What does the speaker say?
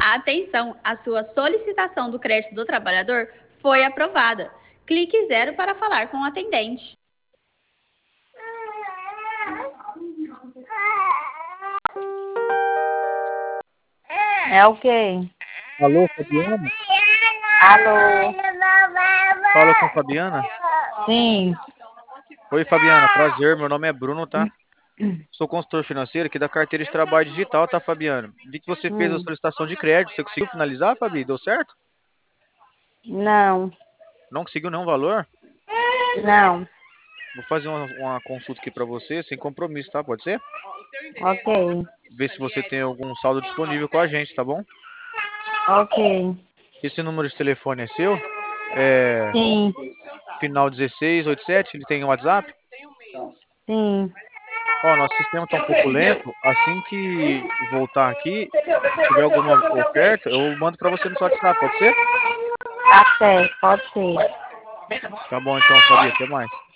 Atenção, a sua solicitação do crédito do trabalhador foi aprovada. Clique 0 para falar com o atendente. É o quê? Alô, Fabiana? Alô? Fala com Fabiana? Sim. Oi, Fabiana. Prazer, meu nome é Bruno, tá? Sou consultor financeiro aqui da carteira de trabalho digital, tá, Fabiana? Vi que você fez a Hum. solicitação de crédito. Você conseguiu finalizar, Fabi? Deu certo? Não. Não conseguiu nenhum valor? Não. Vou fazer uma consulta aqui pra você, sem compromisso, tá? Pode ser? Ok. Ver se você tem algum saldo disponível com a gente, tá bom? Ok. Esse número de telefone é seu? É Sim. final 1687, ele tem WhatsApp? Sim. Ó, nosso sistema tá um pouco lento. Assim que voltar aqui, se tiver alguma oferta, eu mando pra você no seu WhatsApp, pode ser? Tá certo, pode ser. Tá bom então, Fabi, até mais.